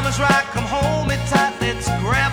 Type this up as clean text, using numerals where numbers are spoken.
is right, come hold me tight, let's grab